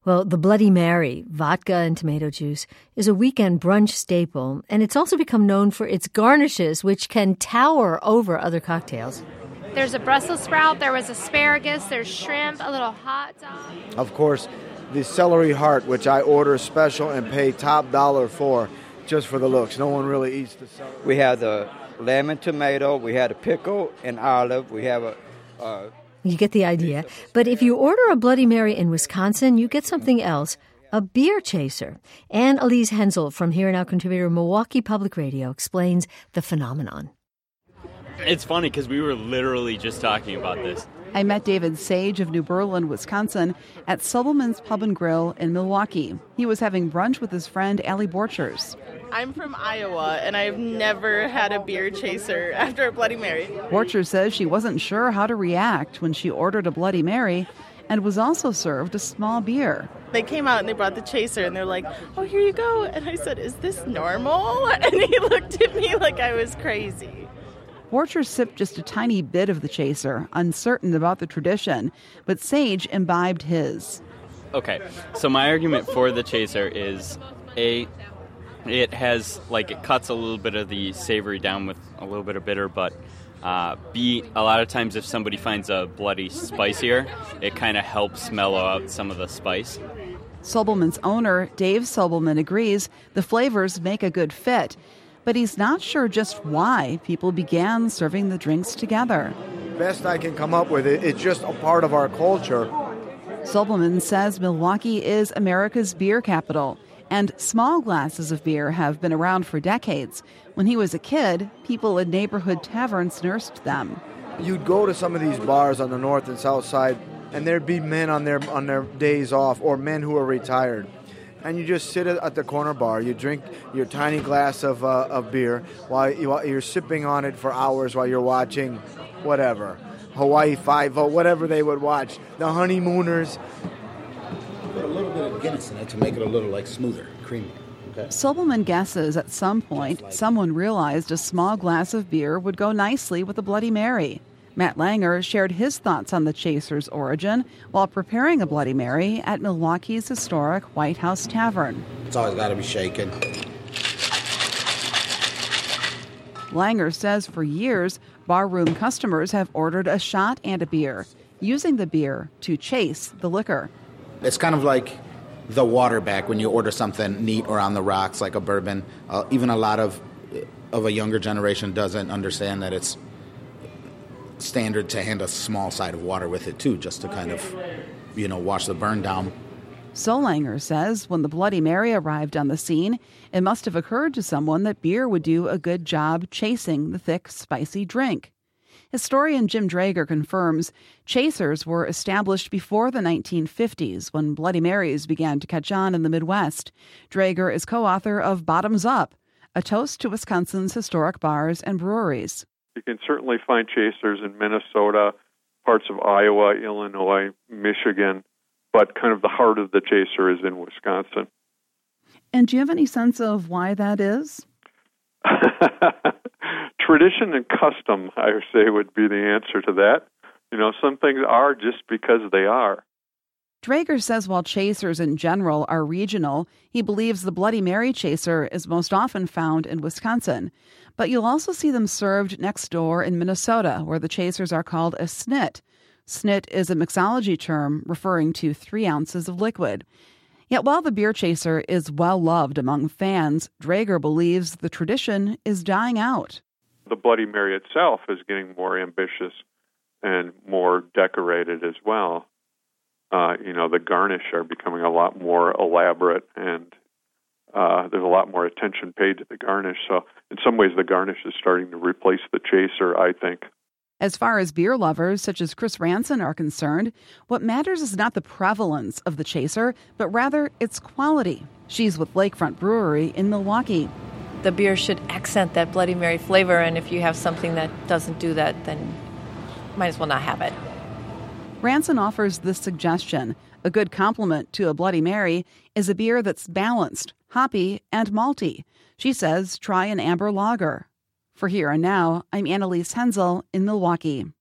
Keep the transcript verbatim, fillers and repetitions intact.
Well, the Bloody Mary, vodka and tomato juice, is a weekend brunch staple, and it's also become known for its garnishes, which can tower over other cocktails. There's a Brussels sprout, there was asparagus, there's shrimp, a little hot dog. Of course, the celery heart, which I order special and pay top dollar for, just for the looks. No one really eats the celery. We have the lemon tomato, we have a pickle and olive, we have a... Uh, You get the idea. But if you order a Bloody Mary in Wisconsin, you get something else, a beer chaser. Ann Elise Hensel from Here and Now contributor Milwaukee Public Radio explains the phenomenon. It's funny because we were literally just talking about this. I met David Sage of New Berlin, Wisconsin, at Sobelman's Pub and Grill in Milwaukee. He was having brunch with his friend Allie Borchers. I'm from Iowa, and I've never had a beer chaser after a Bloody Mary. Borchers says she wasn't sure how to react when she ordered a Bloody Mary and was also served a small beer. They came out and they brought the chaser, and they're like, oh, here you go. And I said, is this normal? And he looked at me like I was crazy. Borchers sipped just a tiny bit of the chaser, uncertain about the tradition, but Sage imbibed his. Okay, so my argument for the chaser is, A, it has, like, it cuts a little bit of the savory down with a little bit of bitter, but uh, B, a lot of times if somebody finds a bloody spicier, it kind of helps mellow out some of the spice. Sobelman's owner, Dave Sobelman, agrees the flavors make a good fit, but he's not sure just why people began serving the drinks together. Best I can come up with it, it's just a part of our culture. Sobelman says Milwaukee is America's beer capital, and small glasses of beer have been around for decades. When he was a kid, people in neighborhood taverns nursed them. You'd go to some of these bars on the north and south side, and there'd be men on their on their days off, or men who are retired. And you just sit at the corner bar, you drink your tiny glass of uh, of beer while, you, while you're sipping on it for hours while you're watching whatever, Hawaii Five-O, whatever they would watch, the Honeymooners. Put a little bit of Guinness in it to make it a little like smoother, creamier. Okay. Sobelman guesses at some point someone realized a small glass of beer would go nicely with a Bloody Mary. Matt Langer shared his thoughts on the chaser's origin while preparing a Bloody Mary at Milwaukee's historic White House Tavern. It's always got to be shaken. Langer says for years, barroom customers have ordered a shot and a beer, using the beer to chase the liquor. It's kind of like the water back when you order something neat or on the rocks, like a bourbon. Uh, even a lot of of a younger generation doesn't understand that it's standard to hand a small side of water with it too, just to kind of, you know, wash the burn down. Solanger says when the Bloody Mary arrived on the scene, it must have occurred to someone that beer would do a good job chasing the thick, spicy drink. Historian Jim Drager confirms chasers were established before the nineteen fifties when Bloody Marys began to catch on in the Midwest. Drager is co-author of Bottoms Up, a toast to Wisconsin's historic bars and breweries. You can certainly find chasers in Minnesota, parts of Iowa, Illinois, Michigan, but kind of the heart of the chaser is in Wisconsin. And do you have any sense of why that is? Tradition and custom, I would say, would be the answer to that. You know, some things are just because they are. Drager says while chasers in general are regional, he believes the Bloody Mary chaser is most often found in Wisconsin. But you'll also see them served next door in Minnesota, where the chasers are called a snit. Snit is a mixology term referring to three ounces of liquid. Yet while the beer chaser is well-loved among fans, Drager believes the tradition is dying out. The Bloody Mary itself is getting more ambitious and more decorated as well. Uh, you know, the garnish are becoming a lot more elaborate, and uh, there's a lot more attention paid to the garnish. So in some ways, the garnish is starting to replace the chaser, I think. As far as beer lovers such as Chris Ranson are concerned, what matters is not the prevalence of the chaser, but rather its quality. She's with Lakefront Brewery in Milwaukee. The beer should accent that Bloody Mary flavor, and if you have something that doesn't do that, then might as well not have it. Ranson offers this suggestion. A good complement to a Bloody Mary is a beer that's balanced, hoppy, and malty. She says try an amber lager. For Here and Now, I'm Annalise Hensel in Milwaukee.